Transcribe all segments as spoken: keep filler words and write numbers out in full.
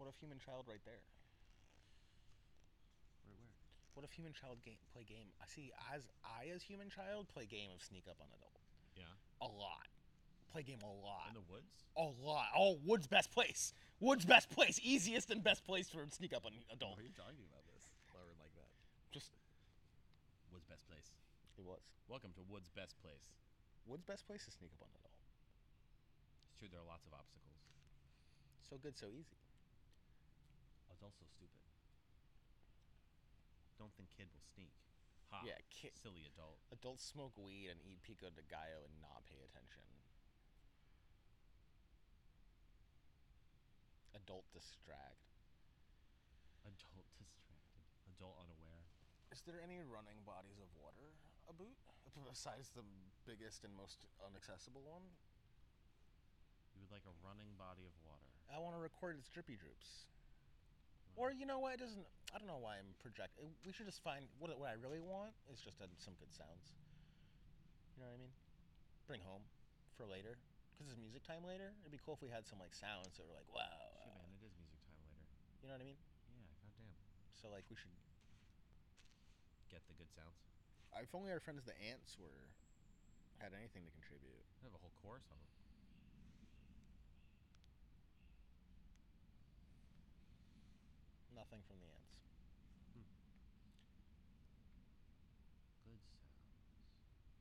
What if human child right there? Where, where? What if human child game, play game? I see. As I, as human child, play game of sneak up on adult. Yeah. A lot. Play game a lot. In the woods? A lot. Oh, Wood's best place. Wood's best place. Easiest and best place for sneak up on adult. Why are you talking about this? Or like that? Just. Wood's best place. It was. Welcome to Wood's best place. Wood's best place to sneak up on adult. It's true, there are lots of obstacles. So good, so easy. Adult's so stupid. Don't think kid will sneak. Ha. Yeah, kid. Silly adult. Adults smoke weed and eat pico de gallo and not pay attention. Adult distract. Adult distracted. Adult unaware. Is there any running bodies of water about besides the biggest and most inaccessible one? You would like a running body of water. I want to record its drippy droops. Or you know what? It doesn't. I don't know why I'm projecting. We should just find what what I really want is just uh, some good sounds. You know what I mean? Bring home for later, because it's music time later. It'd be cool if we had some like sounds that were like, wow. Shit, uh, man, it is music time later. You know what I mean? Yeah, goddamn. So like we should. Get the good sounds. If only our friends the ants were had anything to contribute. I have a whole chorus of them. Nothing from the ants. Hmm. Good sounds.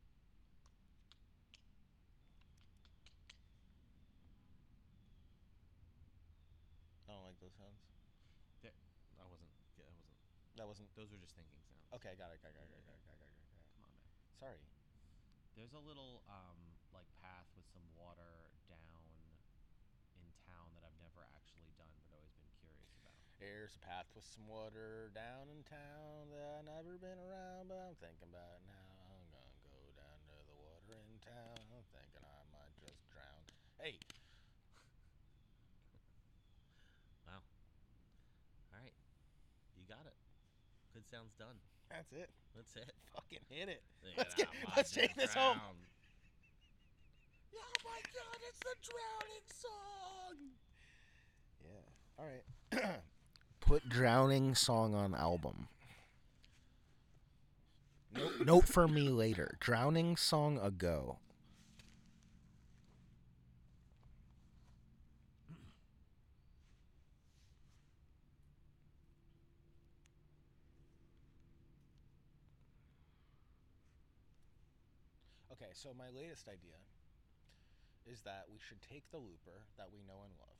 I don't like those sounds. There, I wasn't. Yeah, I wasn't. That wasn't. Those were just thinking sounds. Okay, got it. Got it. Got it. Got it. Got it. Got it, got it, got it. Come on, man. Sorry. There's a little um like path with some water down in town that I've never actually done, but always been curious about. There's a path with some water down in town that I've never been around, but I'm thinking about it now. I'm gonna go down to the water in town. I'm thinking I might just drown. Hey, Wow. All right, you got it. Good sounds done. that's it. That's it. Fucking hit it. Think Let's that get. might Let's just take this home. drown. Oh my God! It's the drowning song. Yeah. All right. Put drowning song on album. Note, note for me later. Drowning song ago. Okay, so my latest idea is that we should take the looper that we know and love,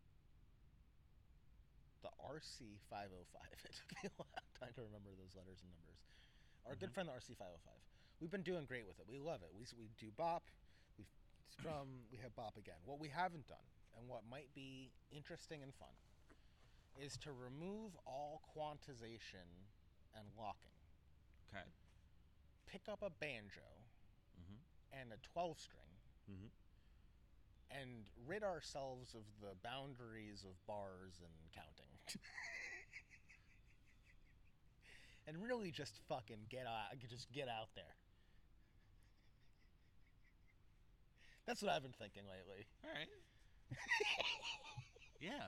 the R C five oh five. It took me a long time to remember those letters and numbers. Our mm-hmm. good friend, the R C five oh five. We've been doing great with it. We love it. We, we do bop, we strum, we have bop again. What we haven't done, and what might be interesting and fun, is to remove all quantization and locking. Okay. Pick up a banjo Mm-hmm. and a twelve string Mm-hmm. and rid ourselves of the boundaries of bars and counting. And really just fucking get out, just get out there. That's what I've been thinking lately. All right. Yeah.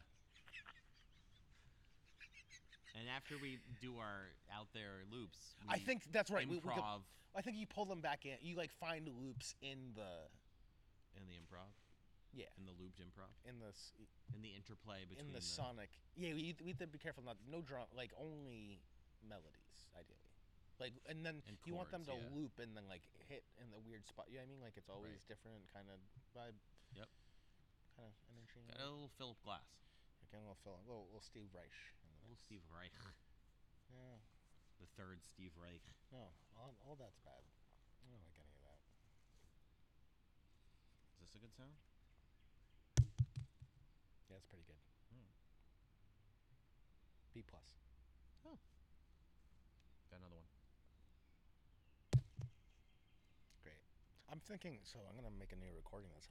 And after we do our out there loops, we I think that's right. Improv We, we could, I think you pull them back in. You like find loops in the in the improv, yeah, in the looped improv, in the s- in the interplay between in the, the sonic. Yeah, we, we have to be careful not no drum, like only melodies ideally. Like and then And you want them chords, to yeah. loop and then like hit in the weird spot. You know what I mean? Like it's always Right. different kind of vibe. Yep. Kind of energy. Got a little Philip Glass, Again, a little Phil, little, little Steve Reich. in the little mix. Steve Reich, Yeah. the third Steve Reich. No, all, all that's bad. I don't like any of that. Is this a good sound? Yeah, it's pretty good. Hmm. B plus. Oh. Got another one. Great. I'm thinking. So I'm gonna make a new recording that's